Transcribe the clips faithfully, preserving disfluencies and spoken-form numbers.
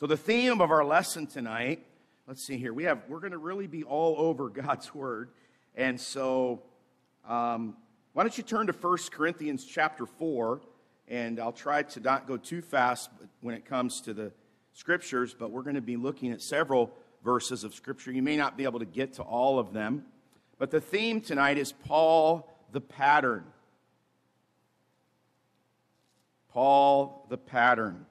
So the theme of our lesson tonight, let's see here. We have we're going to really be all over God's Word, and so um, why don't you turn to First Corinthians chapter four, and I'll try to not go too fast when it comes to the Scriptures, but we're going to be looking at several verses of Scripture. You may not be able to get to all of them, but the theme tonight is Paul the pattern. Paul the pattern.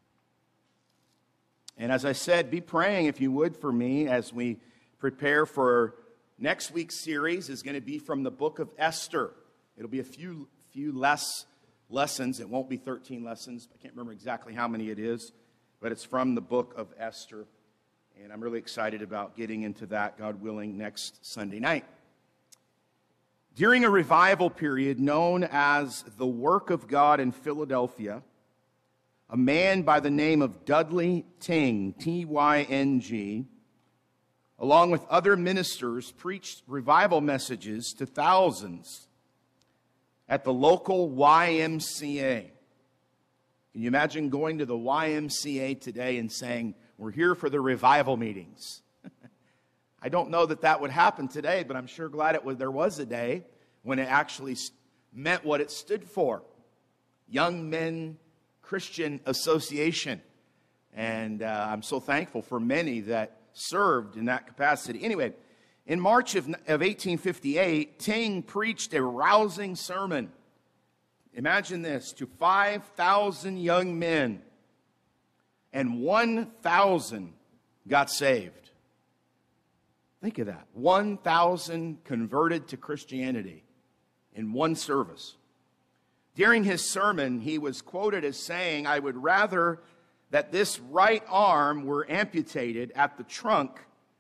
And as I said, be praying, if you would, for me as we prepare for next week's series. Is going to be from the book of Esther. It'll be a few few less lessons. It won't be thirteen lessons. I can't remember exactly how many it is, but it's from the book of Esther. And I'm really excited about getting into that, God willing, next Sunday night. During a revival period known as the Work of God in Philadelphia, a man by the name of Dudley Tyng, T Y N G, along with other ministers, preached revival messages to thousands at the local Y M C A. Can you imagine going to the Y M C A today and saying, "We're here for the revival meetings"? I don't know that that would happen today, but I'm sure glad it was, there was a day when it actually meant what it stood for. Young Men Christian Association. And uh, I'm so thankful for many that served in that capacity. Anyway, in March of, of eighteen fifty-eight, Tyng preached a rousing sermon. Imagine this, to five thousand young men, and one thousand got saved. Think of that. one thousand converted to Christianity in one service. During his sermon, he was quoted as saying, "I would rather that this right arm were amputated at the trunk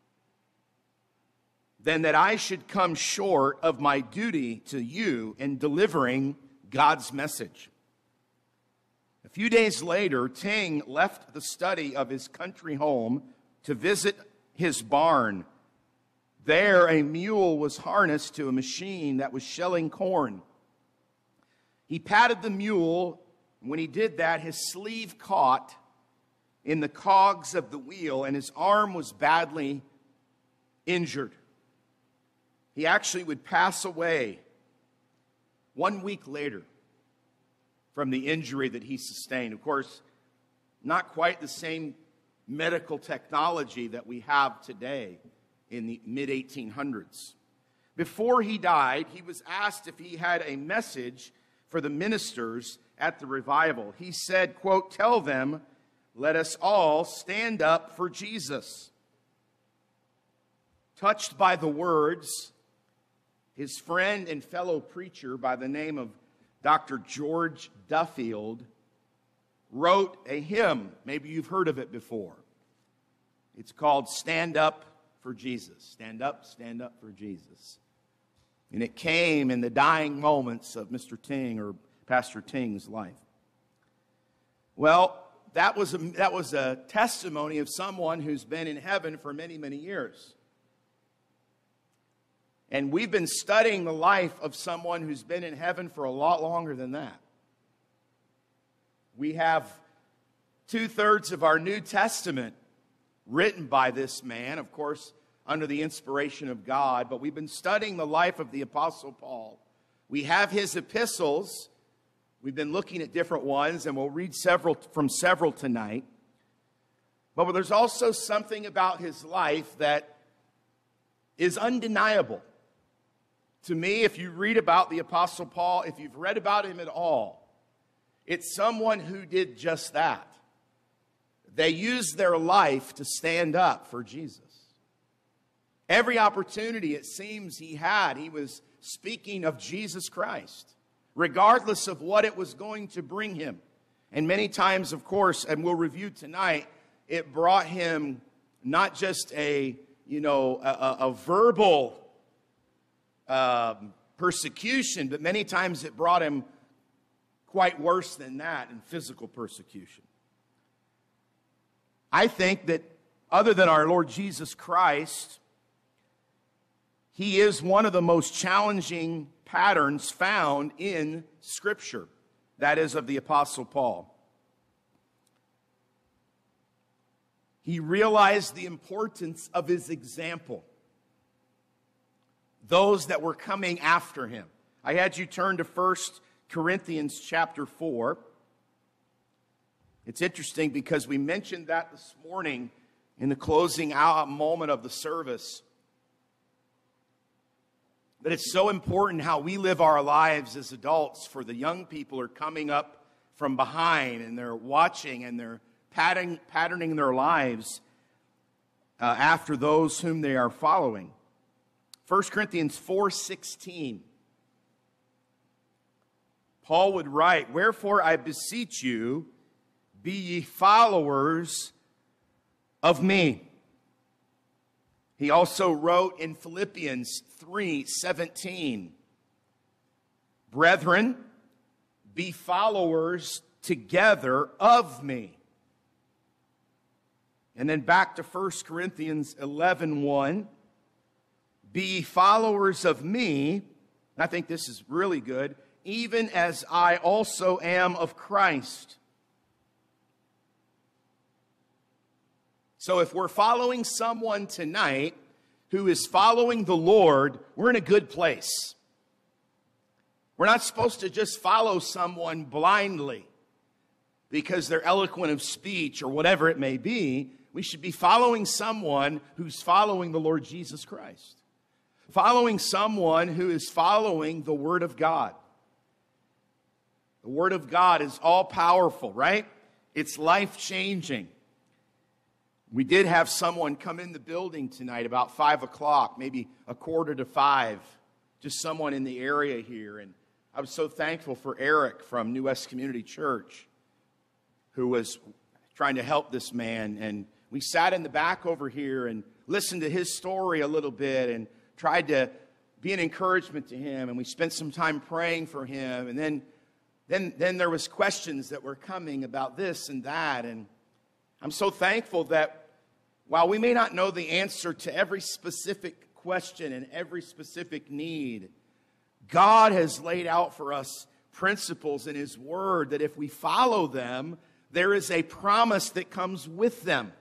than that I should come short of my duty to you in delivering God's message." A few days later, Tyng left the study of his country home to visit his barn. There, a mule was harnessed to a machine that was shelling corn. He patted the mule. When he did that, his sleeve caught in the cogs of the wheel, and his arm was badly injured. He actually would pass away one week later from the injury that he sustained. Of course, not quite the same medical technology that we have today in the mid eighteen hundreds. Before he died, he was asked if he had a message for the ministers at the revival. He said, quote, "Tell them, let us all stand up for Jesus." Touched by the words, his friend and fellow preacher by the name of Doctor George Duffield wrote a hymn. Maybe you've heard of it before. It's called "Stand Up for Jesus." Stand up, stand up for Jesus. And it came in the dying moments of Mister Tyng, or Pastor Tyng's, life. Well, that was a, that was a testimony of someone who's been in heaven for many, many years. And we've been studying the life of someone who's been in heaven for a lot longer than that. We have two-thirds of our New Testament written by this man, of course, under the inspiration of God, but we've been studying the life of the Apostle Paul. We have his epistles. We've been looking at different ones, and we'll read several from several tonight. But there's also something about his life that is undeniable. To me, if you read about the Apostle Paul, if you've read about him at all, it's someone who did just that. They used their life to stand up for Jesus. Every opportunity, it seems, he had, he was speaking of Jesus Christ, regardless of what it was going to bring him. And many times, of course, and we'll review tonight, it brought him not just a, you know, a, a, a verbal um, persecution, but many times it brought him quite worse than that in physical persecution. I think that other than our Lord Jesus Christ, he is one of the most challenging patterns found in Scripture, that is of the Apostle Paul. he realized the importance of his example. Those that were coming after him. I had you turn to First Corinthians chapter four. It's interesting because we mentioned that this morning in the closing out moment of the service. That it's so important how we live our lives as adults, for the young people are coming up from behind and they're watching and they're patterning, patterning their lives uh, after those whom they are following. First Corinthians four sixteen. Paul would write, "Wherefore I beseech you, be ye followers of me." He also wrote in Philippians three seventeen, "Brethren, be followers together of me." And then back to First Corinthians eleven one, "Be followers of me," I think this is really good, "even as I also am of Christ." So if we're following someone tonight who is following the Lord, we're in a good place. We're not supposed to just follow someone blindly because they're eloquent of speech or whatever it may be. We should be following someone who's following the Lord Jesus Christ. Following someone who is following the Word of God. The Word of God is all powerful, right? It's life-changing. We did have someone come in the building tonight about five o'clock, maybe a quarter to five, just someone in the area here. And I was so thankful for Eric from New West Community Church, who was trying to help this man. And we sat in the back over here and listened to his story a little bit and tried to be an encouragement to him. And we spent some time praying for him. And then, then, then there was questions that were coming about this and that. And I'm so thankful that while we may not know the answer to every specific question and every specific need, God has laid out for us principles in His Word that if we follow them, there is a promise that comes with them.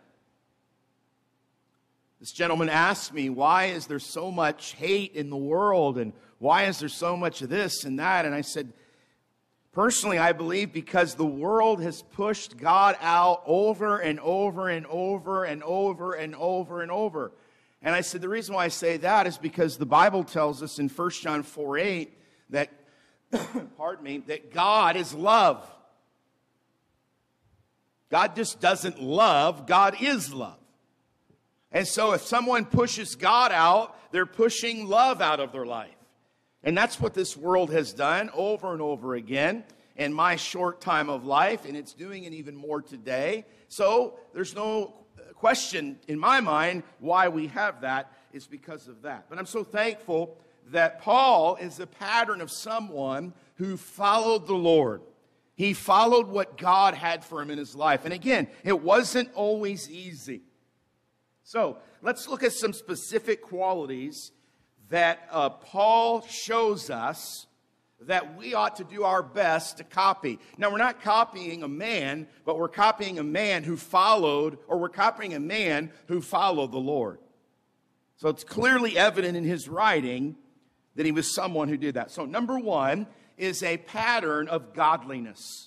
This gentleman asked me, why is there so much hate in the world and why is there so much of this and that? And I said, personally, I believe because the world has pushed God out over and over and over and over and over and over. And I said, the reason why I say that is because the Bible tells us in First John four eight that, pardon me, that God is love. God just doesn't love, God is love. And so if someone pushes God out, they're pushing love out of their life. And that's what this world has done over and over again in my short time of life, and it's doing it even more today. So there's no question in my mind why we have that. It's because of that. But I'm so thankful that Paul is a pattern of someone who followed the Lord. He followed what God had for him in his life. And again, it wasn't always easy. So let's look at some specific qualities that uh, Paul shows us that we ought to do our best to copy. Now, we're not copying a man, but we're copying a man who followed, or we're copying a man who followed the Lord. So it's clearly evident in his writing that he was someone who did that. So number one is a pattern of godliness.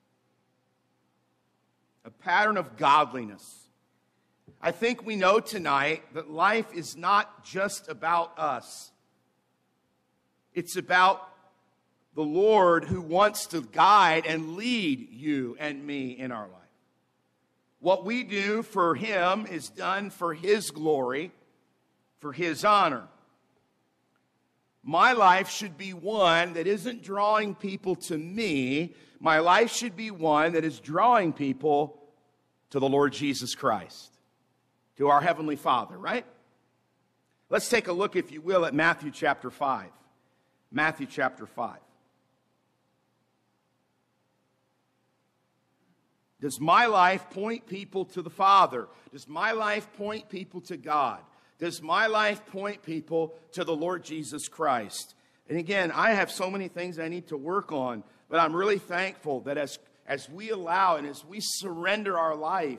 A pattern of godliness. I think we know tonight that life is not just about us. It's about the Lord who wants to guide and lead you and me in our life. What we do for Him is done for His glory, for His honor. My life should be one that isn't drawing people to me. My life should be one that is drawing people to the Lord Jesus Christ. To our Heavenly Father, right? Let's take a look, if you will, at Matthew chapter five. Matthew chapter five. Does my life point people to the Father? Does my life point people to God? Does my life point people to the Lord Jesus Christ? And again, I have so many things I need to work on, but I'm really thankful that as, as we allow and as we surrender our life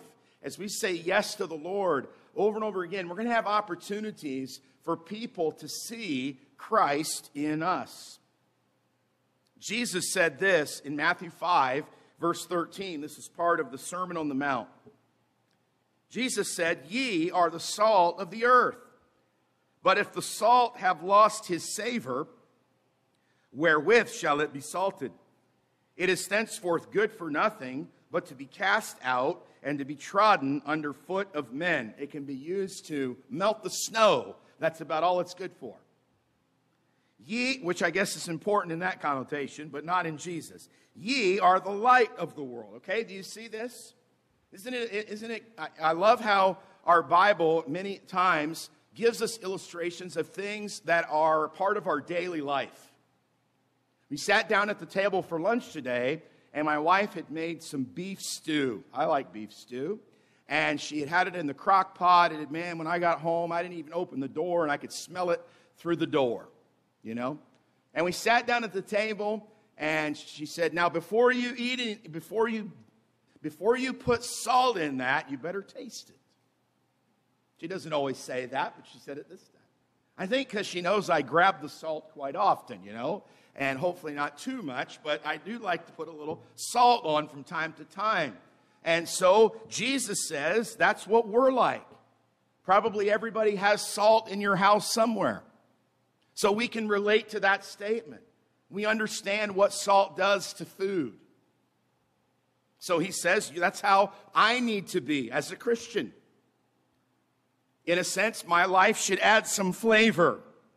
as we say yes to the Lord over and over again, we're going to have opportunities for people to see Christ in us. Jesus said this in Matthew five, verse thirteen. This is part of the Sermon on the Mount. Jesus said, "Ye are the salt of the earth. But if the salt have lost his savor, wherewith shall it be salted? It is thenceforth good for nothing, but to be cast out and to be trodden under foot of men." It can be used to melt the snow. That's about all it's good for. Ye, which I guess is important in that connotation, but not in Jesus. Ye are the light of the world. Okay, do you see this? Isn't it, isn't it, I, I love how our Bible many times gives us illustrations of things that are part of our daily life. We sat down at the table for lunch today, and my wife had made some beef stew. I like beef stew. And she had had it in the crock pot, and man, when I got home, I didn't even open the door, and I could smell it through the door, you know. And we sat down at the table, and she said, "Now, before you eat it, before you, before you put salt in that, you better taste it." She doesn't always say that, but she said it this time. I think because she knows I grab the salt quite often, you know, and hopefully not too much, but I do like to put a little salt on from time to time. And so Jesus says that's what we're like. Probably everybody has salt in your house somewhere. So we can relate to that statement. We understand what salt does to food. So he says that's how I need to be as a Christian. In a sense, my life should add some flavor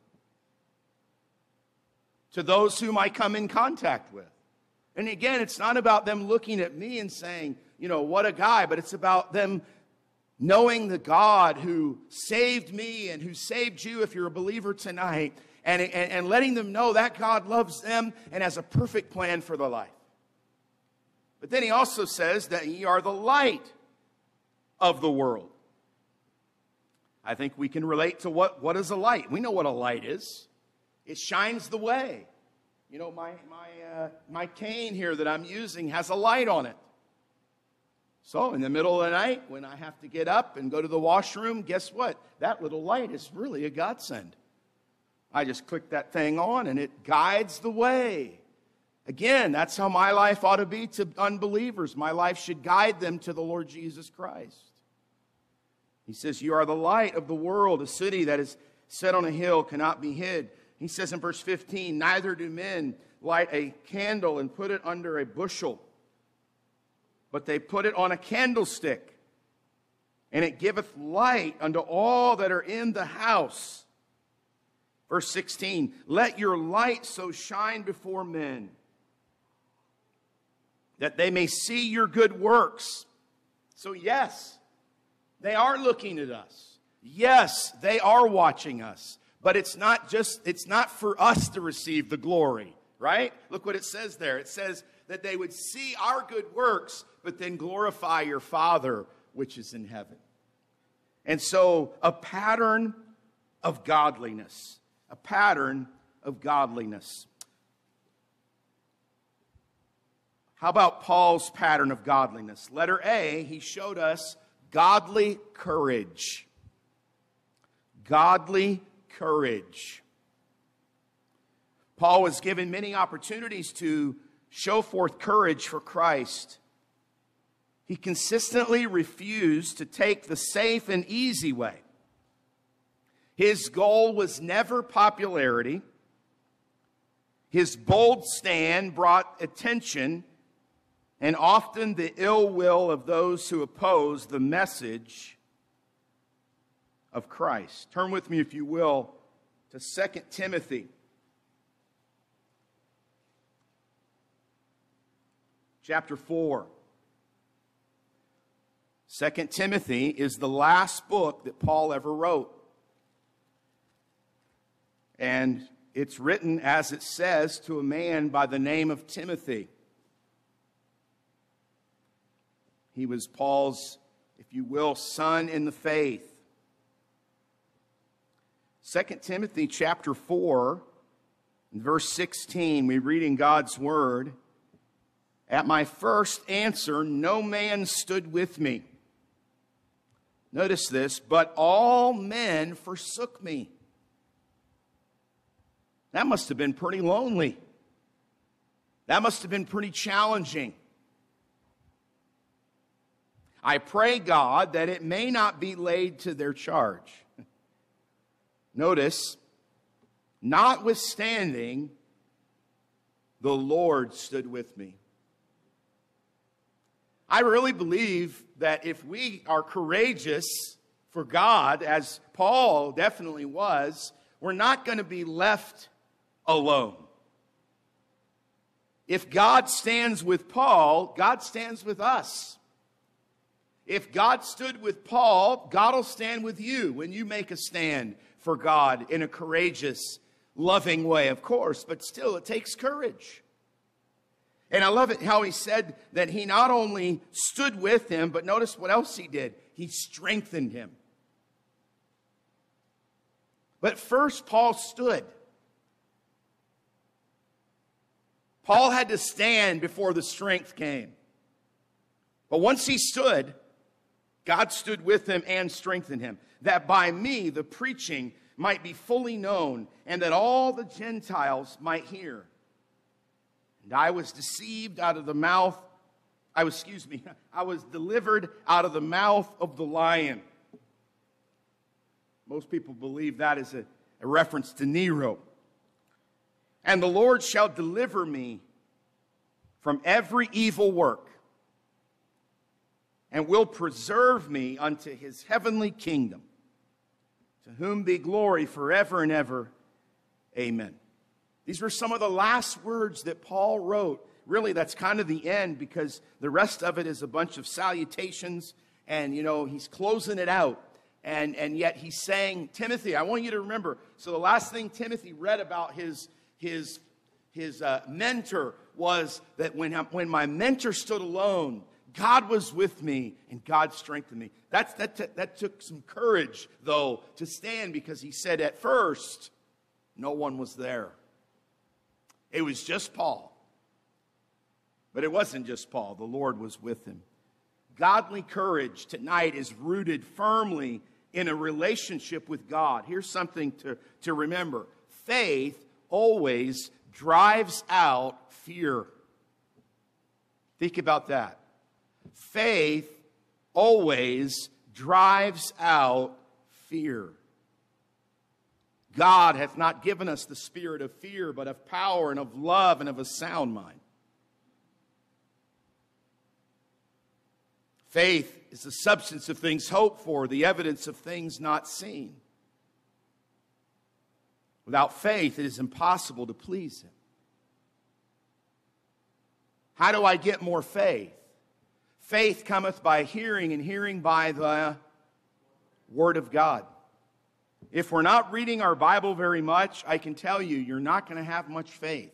to those whom I come in contact with. And again, it's not about them looking at me and saying, you know, what a guy, but it's about them knowing the God who saved me and who saved you if you're a believer tonight, and, and, and letting them know that God loves them and has a perfect plan for their life. But then he also says that ye are the light of the world. I think we can relate to what, what is a light. We know what a light is. It shines the way. You know, my, my, uh, my cane here that I'm using has a light on it. So in the middle of the night, when I have to get up and go to the washroom, guess what? That little light is really a godsend. I just click that thing on and it guides the way. Again, that's how my life ought to be to unbelievers. My life should guide them to the Lord Jesus Christ. He says, you are the light of the world. A city that is set on a hill cannot be hid. He says in verse fifteen, neither do men light a candle and put it under a bushel, but they put it on a candlestick, and it giveth light unto all that are in the house. Verse sixteen, let your light so shine before men, that they may see your good works. So yes, they are looking at us. Yes, they are watching us. But it's not just, it's not for us to receive the glory, right? Look what it says there. It says that they would see our good works, but then glorify your Father which is in heaven. And so a pattern of godliness, a pattern of godliness. How about Paul's pattern of godliness? Letter A, he showed us godly courage. Godly courage. Paul was given many opportunities to show forth courage for Christ. He consistently refused to take the safe and easy way. His goal was never popularity. His bold stand brought attention and often the ill will of those who oppose the message of Christ. Turn with me, if you will, to Second Timothy. Chapter four. Second Timothy is the last book that Paul ever wrote. And it's written, as it says, to a man by the name of Timothy. He was Paul's, if you will, son in the faith. Second Timothy chapter four, verse sixteen, we read in God's word, at my first answer, no man stood with me, Notice this, but all men forsook me. That must have been pretty lonely. That must have been pretty challenging. I pray, God, that it may not be laid to their charge. Notice, notwithstanding, the Lord stood with me. I really believe that if we are courageous for God, as Paul definitely was, we're not going to be left alone. If God stands with Paul, God stands with us. If God stood with Paul, God will stand with you when you make a stand for God in a courageous, loving way, of course, but still it takes courage. And I love it how he said that he not only stood with him, but notice what else he did. He strengthened him. But first, Paul stood. Paul had to stand before the strength came. But once he stood, God stood with him and strengthened him, that by me the preaching might be fully known, and that all the Gentiles might hear. And I was deceived out of the mouth, I was, excuse me, I was delivered out of the mouth of the lion. Most people believe that is a, a reference to Nero. And the Lord shall deliver me from every evil work, and will preserve me unto his heavenly kingdom, to whom be glory forever and ever. Amen. These were some of the last words that Paul wrote. Really, that's kind of the end, because the rest of it is a bunch of salutations, and, you know, he's closing it out. And, and yet he's saying, Timothy, I want you to remember. So the last thing Timothy read about his, his, his uh, mentor was that when, when my mentor stood alone, God was with me and God strengthened me. That's, that, t- that took some courage, though, to stand, because he said at first, no one was there. It was just Paul. But it wasn't just Paul. The Lord was with him. Godly courage tonight is rooted firmly in a relationship with God. Here's something to, to remember. Faith always drives out fear. Think about that. Faith always drives out fear. God hath not given us the spirit of fear, but of power and of love and of a sound mind. Faith is the substance of things hoped for, the evidence of things not seen. Without faith, it is impossible to please him. How do I get more faith? Faith cometh by hearing, and hearing by the Word of God. If we're not reading our Bible very much, I can tell you, you're not going to have much faith.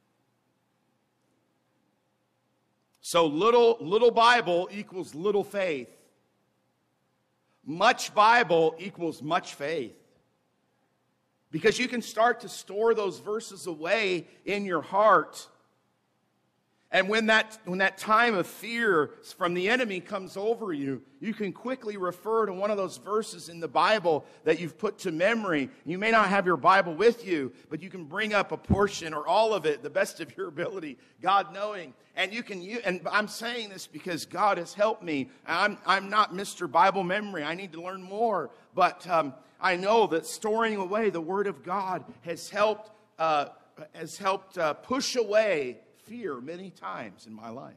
So little, little Bible equals little faith. Much Bible equals much faith. Because you can start to store those verses away in your heart. And when that, when that time of fear from the enemy comes over you, you can quickly refer to one of those verses in the Bible that you've put to memory. You may not have your Bible with you, but you can bring up a portion or all of it, the best of your ability, God knowing. And you can, and I'm saying this because God has helped me. I'm, I'm not Mister Bible Memory. I need to learn more. But um, I know that storing away the Word of God has helped, uh, has helped uh, push away fear many times in my life.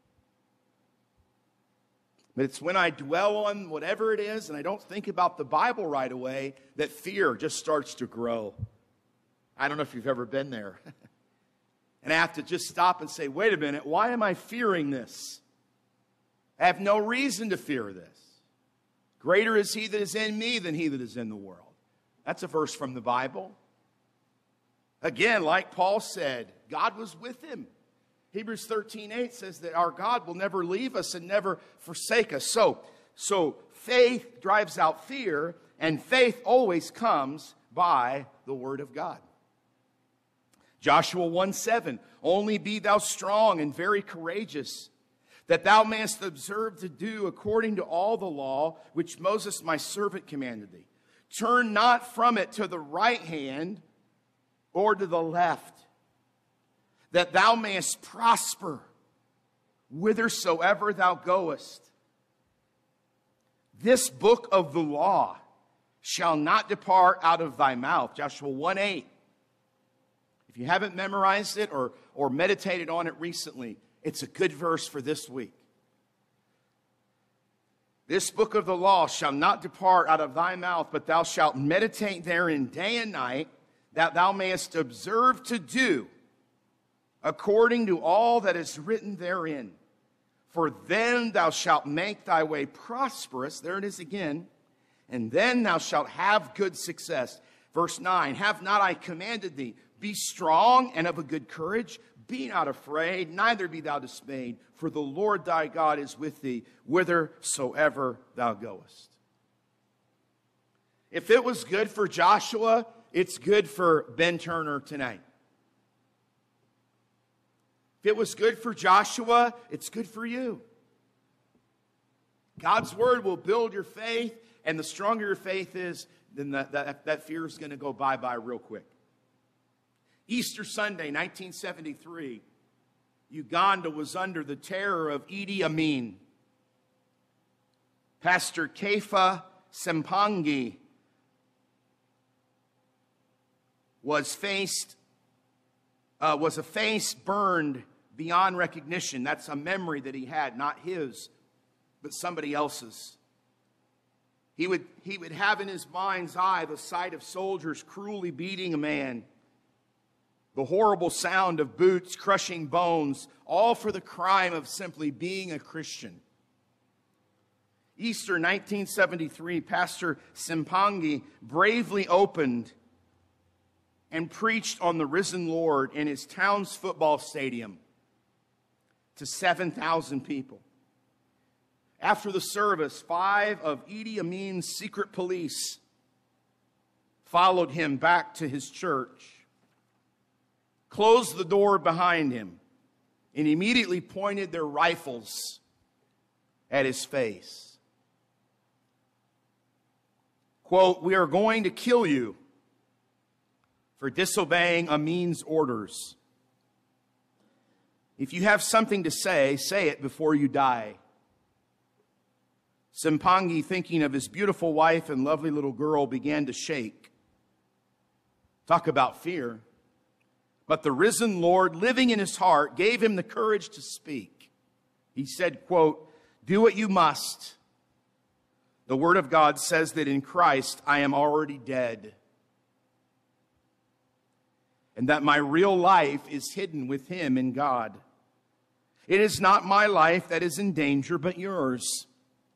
But it's when I dwell on whatever it is and I don't think about the Bible right away that fear just starts to grow. I don't know if you've ever been there. And I have to just stop and say, wait a minute, why am I fearing this? I have no reason to fear this. Greater is he that is in me than he that is in the world. That's a verse from the Bible. Again, like Paul said, God was with him. Hebrews thirteen eight says that our God will never leave us and never forsake us. So, so faith drives out fear, and faith always comes by the Word of God. Joshua one seven, only be thou strong and very courageous. that thou mayest observe to do according to all the law which Moses my servant commanded thee. Turn not from it to the right hand or to the left, that thou mayest prosper whithersoever thou goest. This book of the law shall not depart out of thy mouth. Joshua one eight. If you haven't memorized it or, or meditated on it recently, it's a good verse for this week. This book of the law shall not depart out of thy mouth, but thou shalt meditate therein day and night, that thou mayest observe to do according to all that is written therein. For then thou shalt make thy way prosperous. There it is again. And then thou shalt have good success. Verse nine, have not I commanded thee? Be strong and of a good courage. Be not afraid, neither be thou dismayed. For the Lord thy God is with thee, whithersoever thou goest. If it was good for Joshua, it's good for Ben Turner tonight. If it was good for Joshua, it's good for you. God's word will build your faith, and the stronger your faith is, then that, that, that fear is going to go bye-bye real quick. Easter Sunday, nineteen seventy-three, Uganda was under the terror of Idi Amin. Pastor Kefa Sempangi was faced, uh, was a face burned beyond recognition. That's a memory that he had, not his, but somebody else's. He would, he would have in his mind's eye the sight of soldiers cruelly beating a man, the horrible sound of boots crushing bones, all for the crime of simply being a Christian. Easter nineteen seventy-three, Pastor Sempangi bravely opened and preached on the risen Lord in his town's football stadium to seven thousand people. After the service, five of Idi Amin's secret police followed him back to his church, closed the door behind him, and immediately pointed their rifles at his face. Quote, we are going to kill you for disobeying Amin's orders. If you have something to say, say it before you die. Sempangi, thinking of his beautiful wife and lovely little girl, began to shake. Talk about fear. But the risen Lord, living in his heart, gave him the courage to speak. He said, quote, do what you must. The word of God says that in Christ I am already dead, and that my real life is hidden with him in God. It is not my life that is in danger, but yours.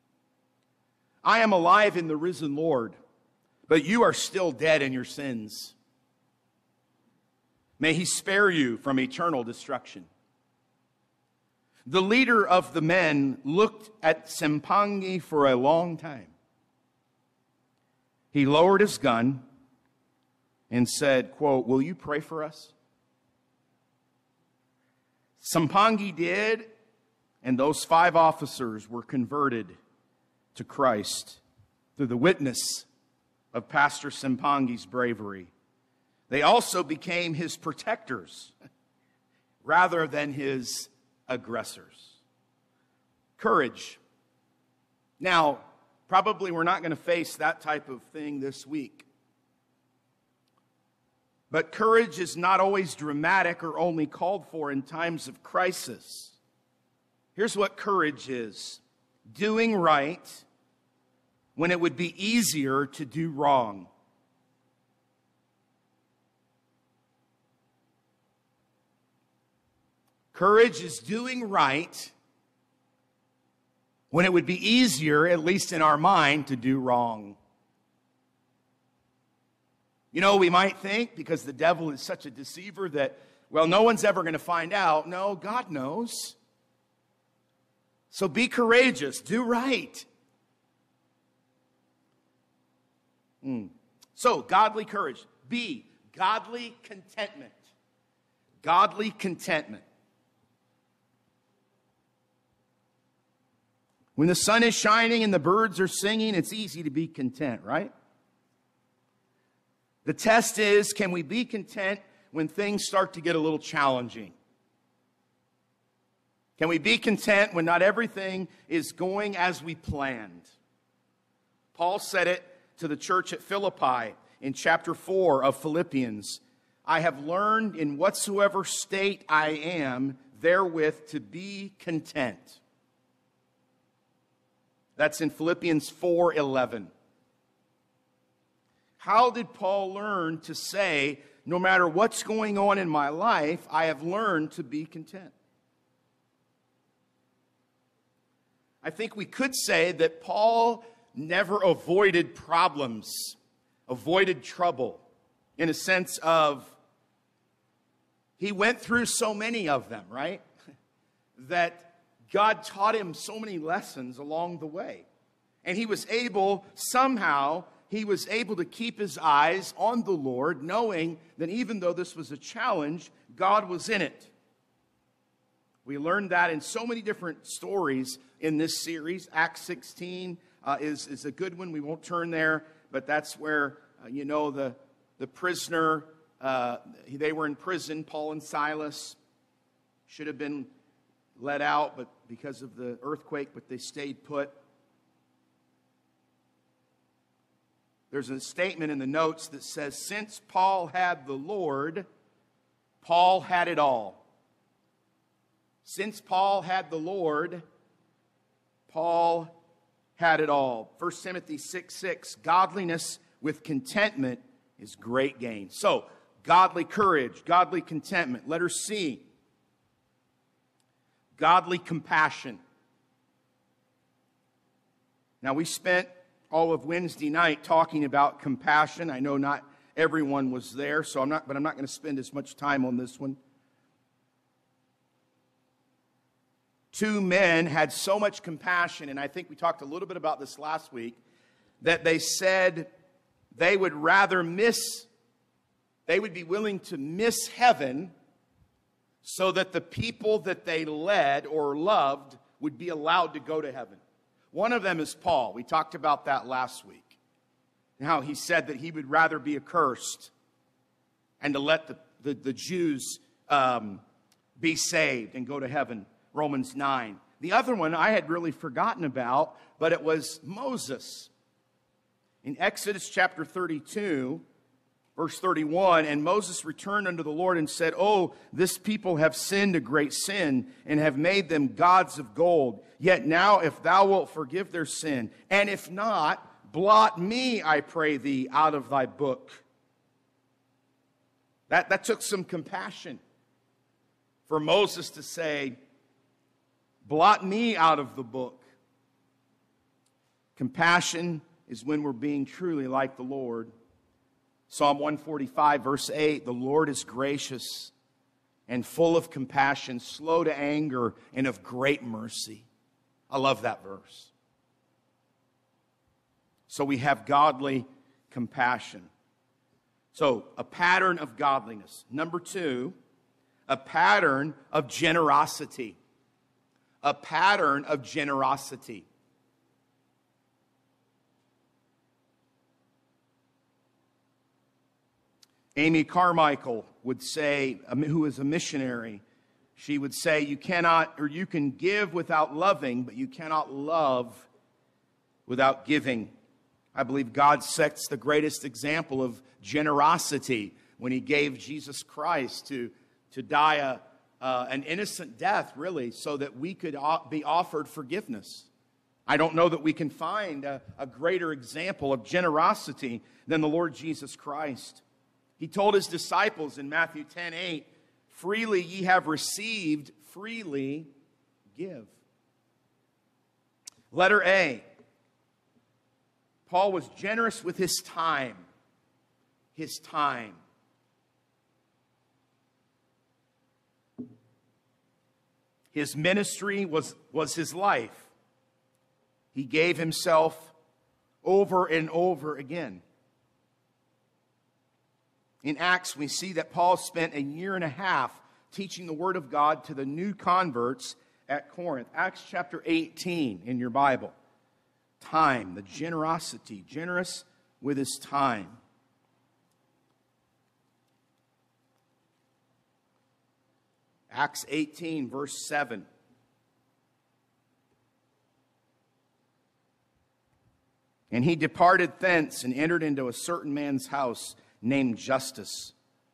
I am alive in the risen Lord, but you are still dead in your sins. May he spare you from eternal destruction. The leader of the men looked at Sempangi for a long time. He lowered his gun and said, quote, will you pray for us? Sempangi did, and those five officers were converted to Christ through the witness of Pastor Sempangi's bravery. They also became his protectors rather than his aggressors. Courage. Now, probably we're not going to face that type of thing this week. But courage is not always dramatic or only called for in times of crisis. Here's what courage is: doing right when it would be easier to do wrong. Courage is doing right when it would be easier, at least in our mind, to do wrong. You know, we might think, because the devil is such a deceiver, that, well, no one's ever going to find out. No, God knows. So be courageous. Do right. Mm. So, godly courage. B, godly contentment. Godly contentment. When the sun is shining and the birds are singing, it's easy to be content, right? The test is, can we be content when things start to get a little challenging? Can we be content when not everything is going as we planned? Paul said it to the church at Philippi in chapter four of Philippians. I have learned in whatsoever state I am, therewith to be content. That's in Philippians four eleven. How did Paul learn to say, no matter what's going on in my life, I have learned to be content? I think we could say that Paul never avoided problems, avoided trouble, in a sense of he went through so many of them, right? That God taught him so many lessons along the way. And he was able, somehow, he was able to keep his eyes on the Lord, knowing that even though this was a challenge, God was in it. We learned that in so many different stories in this series. Acts sixteen uh, is, is a good one. We won't turn there, but that's where, uh, you know, the, the prisoner, uh, they were in prison, Paul and Silas. Should have been let out, but because of the earthquake, but they stayed put. There's a statement in the notes that says, since Paul had the Lord, Paul had it all. Since Paul had the Lord, Paul had it all. First Timothy six six, godliness with contentment is great gain. So, godly courage, godly contentment. Letter C, godly compassion. Now, we spent all of Wednesday night talking about compassion. I know not everyone was there, so I'm not, but I'm not going to spend as much time on this one. Two men had so much compassion, and I think we talked a little bit about this last week, that they said they would rather miss, they would be willing to miss heaven so that the people that they led or loved would be allowed to go to heaven. One of them is Paul. We talked about that last week. And how he said that he would rather be accursed and to let the, the, the Jews um, be saved and go to heaven. Romans nine. The other one I had really forgotten about, but it was Moses. In Exodus chapter thirty-two, verse thirty-one, and Moses returned unto the Lord and said, Oh, this people have sinned a great sin, and have made them gods of gold. Yet now, if thou wilt forgive their sin, and if not, blot me, I pray thee, out of thy book. That, that took some compassion for Moses to say, blot me out of the book. Compassion is when we're being truly like the Lord. Psalm one forty-five, verse eight, the Lord is gracious and full of compassion, slow to anger, and of great mercy. I love that verse. So we have godly compassion. So, a pattern of godliness. Number two, a pattern of generosity. A pattern of generosity. Amy Carmichael would say, who is a missionary, she would say, you cannot, or you can give without loving, but you cannot love without giving. I believe God sets the greatest example of generosity when he gave Jesus Christ to, to die a, uh, an innocent death, really, so that we could be offered forgiveness. I don't know that we can find a, a greater example of generosity than the Lord Jesus Christ. He told his disciples in Matthew ten eight, freely ye have received, freely give. Letter A. Paul was generous with his time. His time. His ministry was, was his life. He gave himself over and over again. In Acts, we see that Paul spent a year and a half teaching the Word of God to the new converts at Corinth. Acts chapter eighteen in your Bible. Time, the generosity, generous with his time. Acts eighteen, verse seven. And he departed thence and entered into a certain man's house named Justus,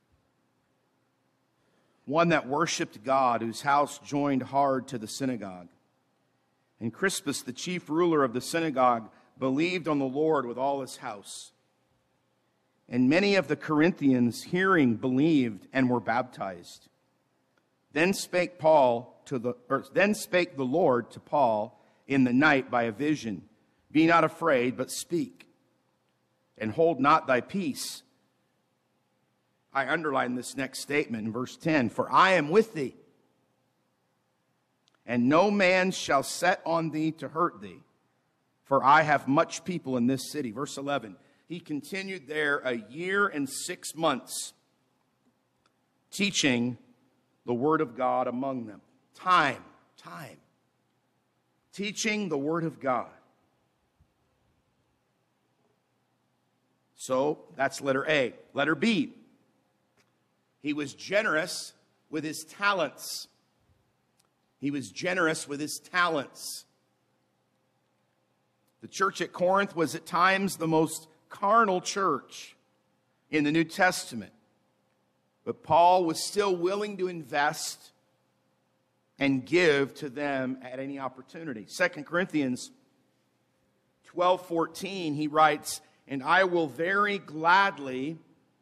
one that worshipped God, whose house joined hard to the synagogue. And Crispus, the chief ruler of the synagogue, believed on the Lord with all his house. And many of the Corinthians, hearing, believed and were baptized. Then spake Paul to the or then spake the Lord to Paul in the night by a vision, be not afraid, but speak, and hold not thy peace. I underline this next statement in verse ten. For I am with thee, and no man shall set on thee to hurt thee, for I have much people in this city. Verse eleven. He continued there a year and six months, teaching the word of God among them. Time, time. Teaching the word of God. So that's letter A. Letter B. He was generous with his talents. He was generous with his talents. The church at Corinth was at times the most carnal church in the New Testament. But Paul was still willing to invest and give to them at any opportunity. Second Corinthians twelve fourteen, he writes, and I will very gladly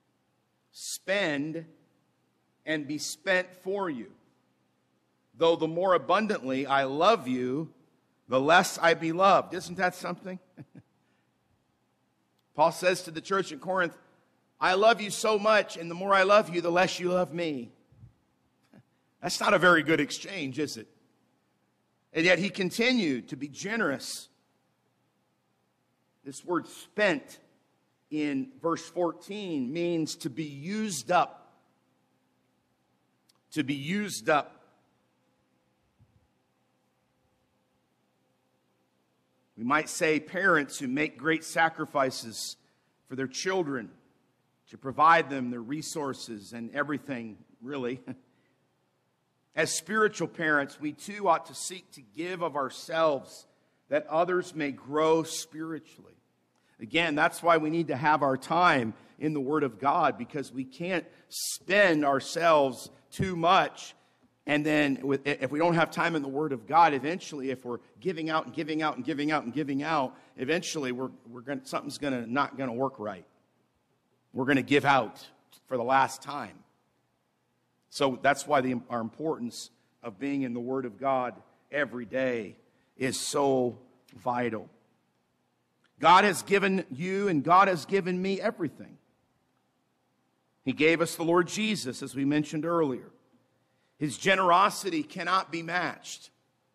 spend and be spent for you. Though the more abundantly I love you, the less I be loved. Isn't that something? Paul says to the church in Corinth, I love you so much, and the more I love you, the less you love me. That's not a very good exchange, is it? And yet he continued to be generous. This word spent in verse fourteen means to be used up. To be used up. We might say parents who make great sacrifices for their children to provide them their resources and everything, really. As spiritual parents, we too ought to seek to give of ourselves that others may grow spiritually. Again, that's why we need to have our time in the Word of God, because we can't spend ourselves too much. And then with, if we don't have time in the Word of God, eventually, if we're giving out and giving out and giving out and giving out, eventually we're, we're going something's gonna, not going to work right. We're going to give out for the last time. So that's why the, our importance of being in the Word of God every day is so vital. God has given you and God has given me everything. He gave us the Lord Jesus, as we mentioned earlier. His generosity cannot be matched.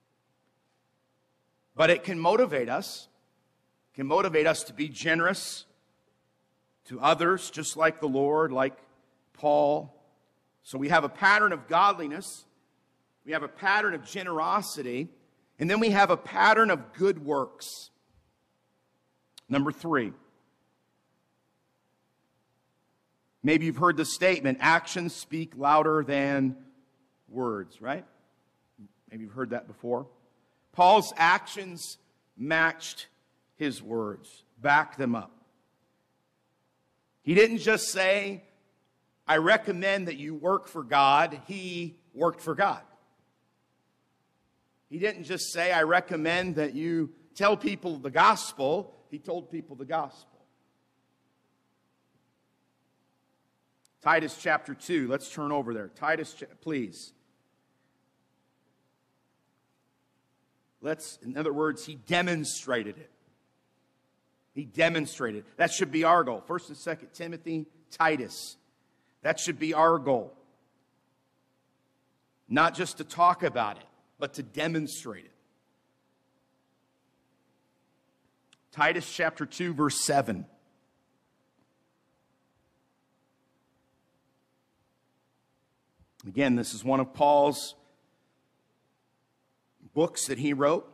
But it can motivate us. It can motivate us to be generous to others, just like the Lord, like Paul. So we have a pattern of godliness. We have a pattern of generosity. And then we have a pattern of good works. Number three. Maybe you've heard the statement, actions speak louder than words, right? Maybe you've heard that before. Paul's actions matched his words, backed them up. He didn't just say, I recommend that you work for God. He worked for God. He didn't just say, I recommend that you tell people the gospel. He told people the gospel. Titus chapter two. Let's turn over there. Titus, please. Let's, in other words, he demonstrated it. He demonstrated. That should be our goal. First and Second Timothy, Titus. That should be our goal. Not just to talk about it, but to demonstrate it. Titus chapter two, verse seven. Again, this is one of Paul's books that he wrote.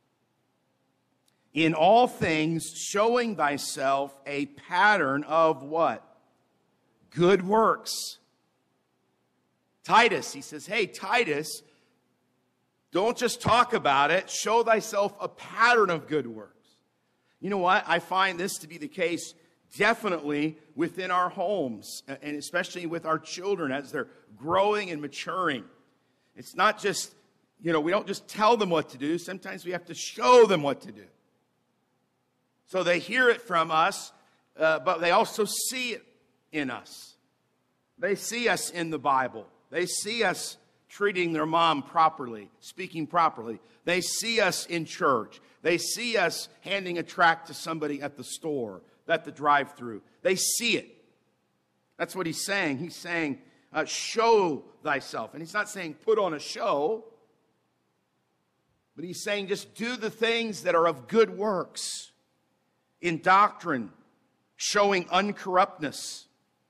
In all things, showing thyself a pattern of what? Good works. Titus, he says, hey, Titus, don't just talk about it. Show thyself a pattern of good works. You know what? I find this to be the case definitely within our homes, and especially with our children as they're growing and maturing. It's not just, you know, we don't just tell them what to do. Sometimes we have to show them what to do. So they hear it from us, uh, but they also see it in us. They see us in the Bible. They see us treating their mom properly, speaking properly. They see us in church. They see us handing a tract to somebody at the store, at the drive-thru. They see it. That's what he's saying. He's saying, uh, show thyself. And he's not saying put on a show, but he's saying just do the things that are of good works. In doctrine, showing uncorruptness.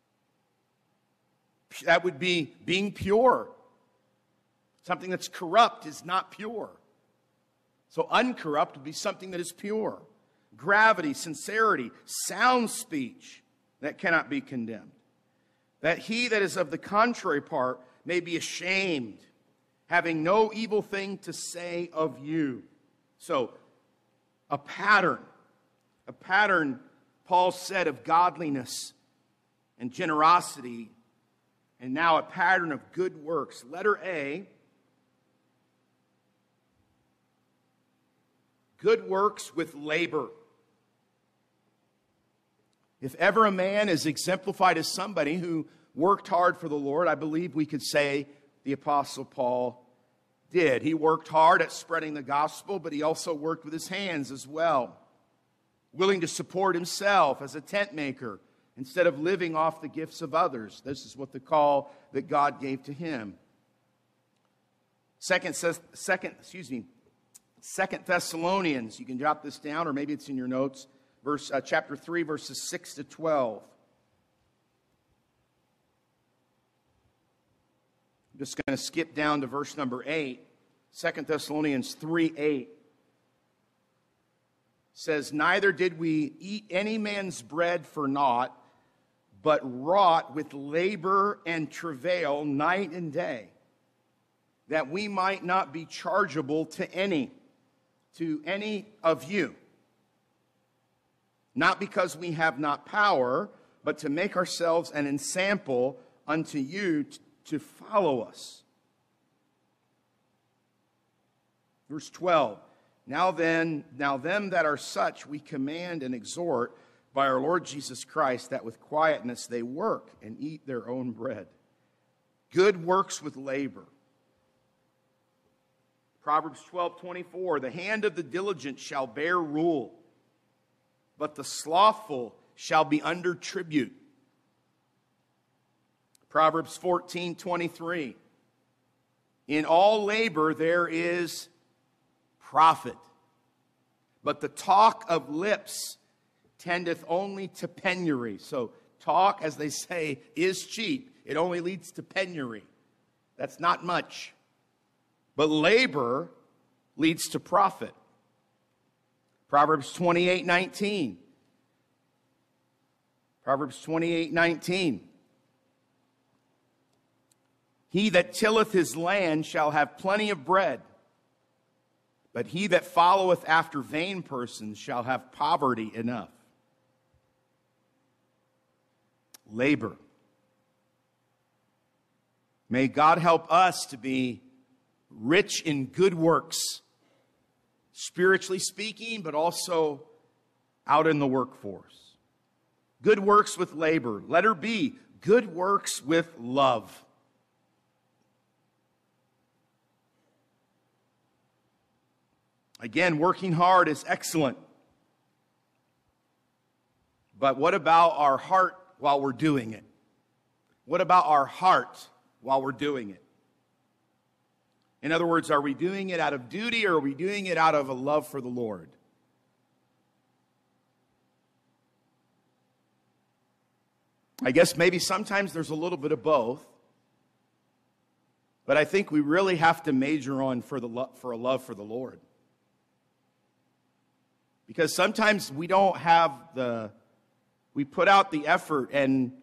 That would be being pure. Something that's corrupt is not pure. So uncorrupt would be something that is pure. Gravity, sincerity, sound speech that cannot be condemned. That he that is of the contrary part may be ashamed, having no evil thing to say of you. So, a pattern. A pattern, Paul said, of godliness and generosity, and now a pattern of good works. Letter A, good works with labor. If ever a man is exemplified as somebody who worked hard for the Lord, I believe we could say the Apostle Paul did. He worked hard at spreading the gospel, but he also worked with his hands as well. Willing to support himself as a tent maker instead of living off the gifts of others. This is what the call that God gave to him. Second says, second, excuse me, Second Thessalonians. You can jot this down, or maybe it's in your notes. Verse uh, chapter three, verses six to twelve. I'm just going to skip down to verse number eight. Second Thessalonians three eight. Says, neither did we eat any man's bread for naught, but wrought with labor and travail night and day, that we might not be chargeable to any, to any of you. Not because we have not power, but to make ourselves an ensample unto you t- to follow us. Verse twelve. Now then, now them that are such we command and exhort by our Lord Jesus Christ, that with quietness they work and eat their own bread. Good works with labor. Proverbs twelve twenty-four, the hand of the diligent shall bear rule, but the slothful shall be under tribute. Proverbs fourteen twenty-three, in all labor there is profit, but the talk of lips tendeth only to penury. So talk, as they say, is cheap. It only leads to penury. That's not much. But labor leads to profit. Proverbs twenty-eight nineteen. Proverbs twenty-eight nineteen. He that tilleth his land shall have plenty of bread, but he that followeth after vain persons shall have poverty enough. Labor. May God help us to be rich in good works, spiritually speaking, but also out in the workforce. Good works with labor. Letter B, good works with love. Again, working hard is excellent. But what about our heart while we're doing it? What about our heart while we're doing it? In other words, are we doing it out of duty, or are we doing it out of a love for the Lord? I guess maybe sometimes there's a little bit of both. But I think we really have to major on for, the lo- for a love for the Lord. Because sometimes we don't have the, we put out the effort and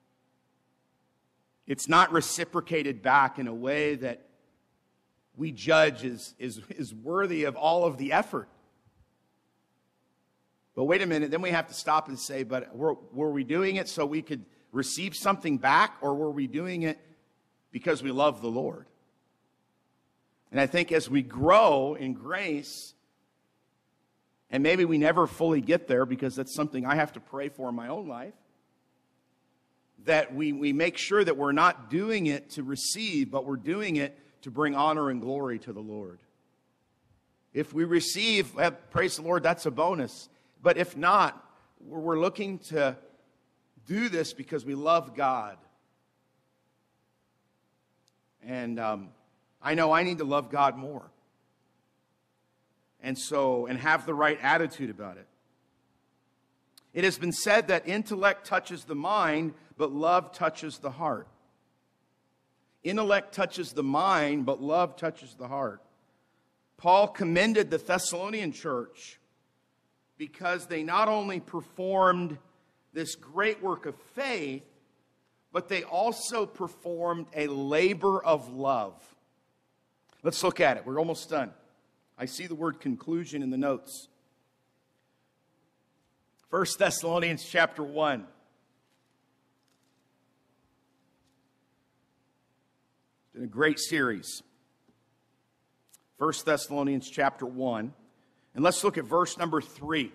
it's not reciprocated back in a way that we judge is, is, is worthy of all of the effort. But wait a minute, then we have to stop and say, but were, were we doing it so we could receive something back, or were we doing it because we love the Lord? And I think as we grow in grace, and maybe we never fully get there because that's something I have to pray for in my own life, that we, we make sure that we're not doing it to receive, but we're doing it to bring honor and glory to the Lord. If we receive, well, praise the Lord, that's a bonus. But if not, we're looking to do this because we love God. And um, I know I need to love God more. And so, and have the right attitude about it. It has been said that intellect touches the mind, but love touches the heart. Intellect touches the mind, but love touches the heart. Paul commended the Thessalonian church because they not only performed this great work of faith, but they also performed a labor of love. Let's look at it. We're almost done. I see the word conclusion in the notes. First Thessalonians chapter one. It's been a great series. First Thessalonians chapter one. And let's look at verse number three.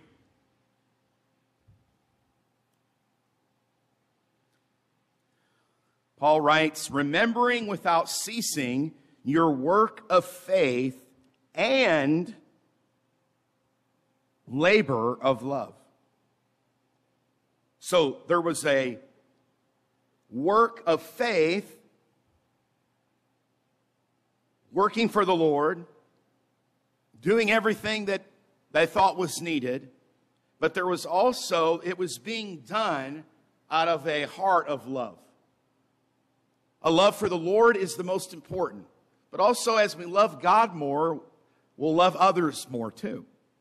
Paul writes, remembering without ceasing your work of faith and labor of love. So there was a work of faith, working for the Lord, doing everything that they thought was needed, but there was also, it was being done out of a heart of love. A love for the Lord is the most important, but also as we love God more, we'll love others more too.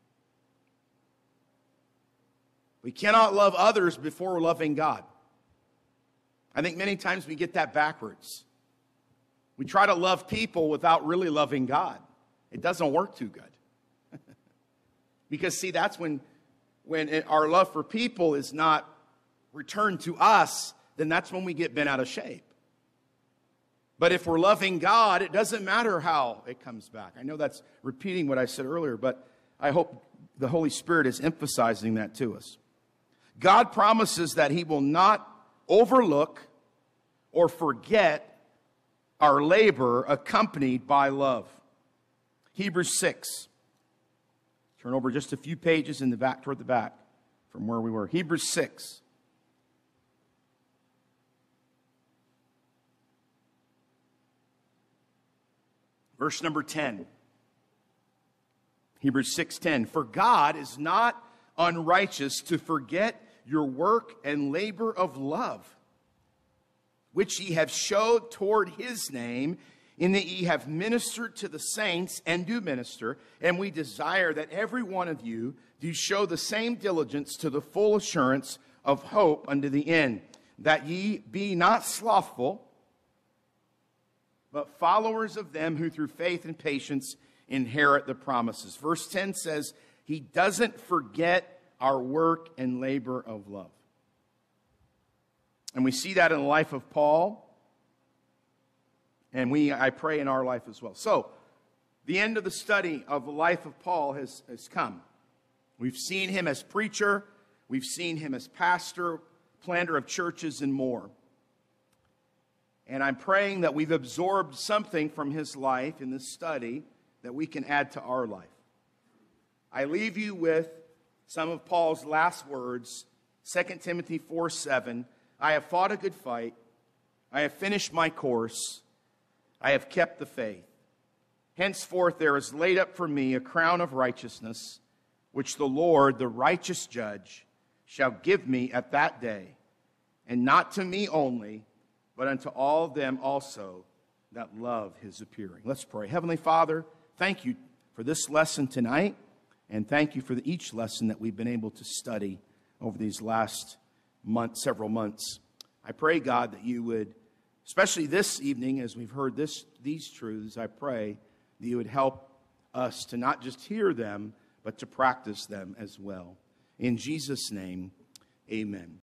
We cannot love others before we're loving God. I think many times we get that backwards. We try to love people without really loving God. It doesn't work too good. Because, see, that's when, when it, our love for people is not returned to us, then that's when we get bent out of shape. But if we're loving God, it doesn't matter how it comes back. I know that's repeating what I said earlier, but I hope the Holy Spirit is emphasizing that to us. God promises that He will not overlook or forget our labor accompanied by love. Hebrews six. Turn over just a few pages in the back, toward the back from where we were. Hebrews six. Verse number ten. Hebrews six ten. For God is not unrighteous to forget your work and labor of love, which ye have showed toward His name, in that ye have ministered to the saints and do minister. And we desire that every one of you do show the same diligence to the full assurance of hope unto the end, that ye be not slothful, but followers of them who through faith and patience inherit the promises. Verse ten says, He doesn't forget our work and labor of love. And we see that in the life of Paul. And we, I pray, in our life as well. So, the end of the study of the life of Paul has, has come. We've seen him as preacher. We've seen him as pastor, planter of churches, and more. And I'm praying that we've absorbed something from his life in this study that we can add to our life. I leave you with some of Paul's last words, Second Timothy four seven. I have fought a good fight. I have finished my course. I have kept the faith. Henceforth there is laid up for me a crown of righteousness, which the Lord, the righteous judge, shall give me at that day, and not to me only, but unto all them also that love his appearing. Let's pray. Heavenly Father, thank you for this lesson tonight, and thank you for each lesson that we've been able to study over these last month, several months. I pray, God, that you would, especially this evening, as we've heard this, these truths, I pray that you would help us to not just hear them, but to practice them as well. In Jesus' name, amen.